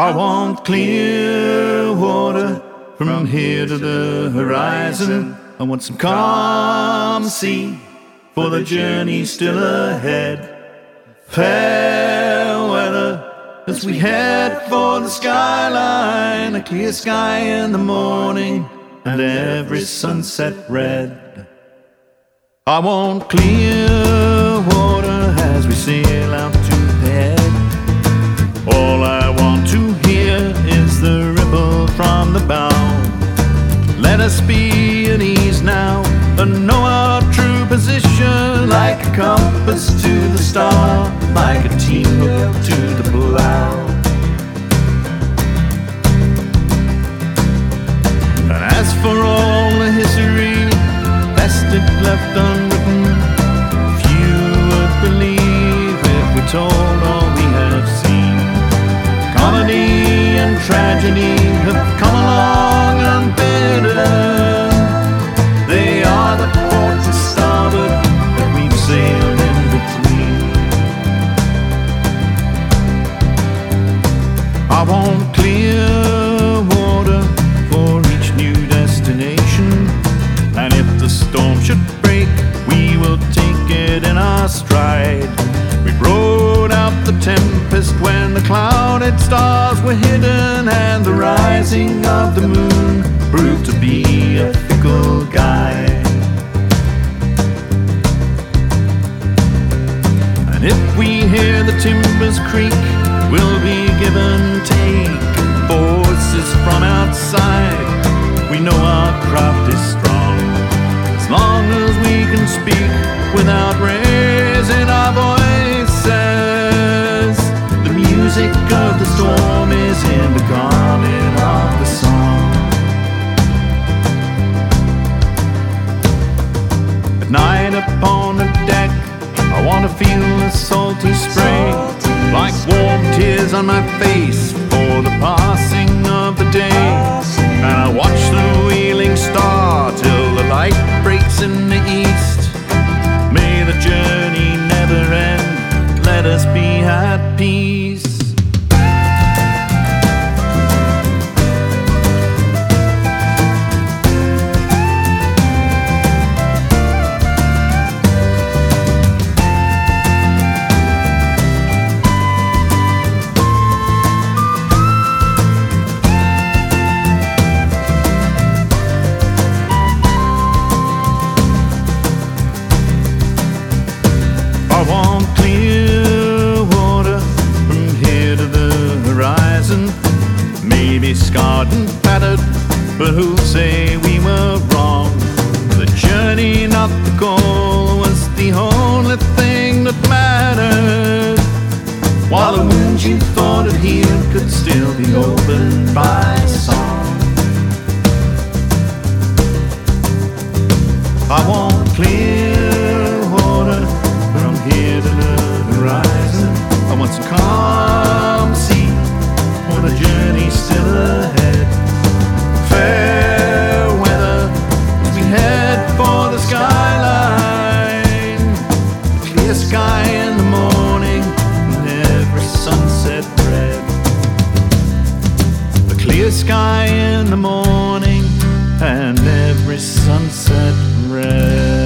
I want clear water from here to the horizon. I want some calm sea for the journey still ahead. Fair weather as we head for the skyline. A clear sky in the morning and every sunset red. I want clear water as we sail out to the head. All I want to hear is the ripple from the bow. Let us be at ease now and know our true position. Like a compass to the star, like a team hook to the plow. And as for all the history, best it left unwritten. Few would believe if we told all we have seen. Comedy and tragedy have come along unbidden. They are the ports of starboard that we've sailed in between. I want clear water for each new destination. And if the storm should break, we will take it in our stride. We rode out the tempest when the clouded stars were hidden, and the rising of the moon proved to be a fickle guide. And if we hear the timbers creak, we'll be give and take forces from outside. We know our craft is strong, as long as we can speak without raising our voices. The music of the storm is in the garment of the song. At night upon the deck, I want to feel the salty spray, like warm tears on my face for the passing of the day. And I watch the wheeling star till the light breaks in the east. May the journey never end, let us be at peace. I want clear water from here to the horizon. Maybe scarred and battered, but who'll say we were wrong? The journey, not the goal, was the only thing that mattered. While the wounds you thought had healed could still be opened by song. I want clear water from here to the horizon. I want some calm sea for the journey still ahead. Fair weather as we head for the skyline. A clear sky in the morning and every sunset red. A clear sky in the morning and every sunset red.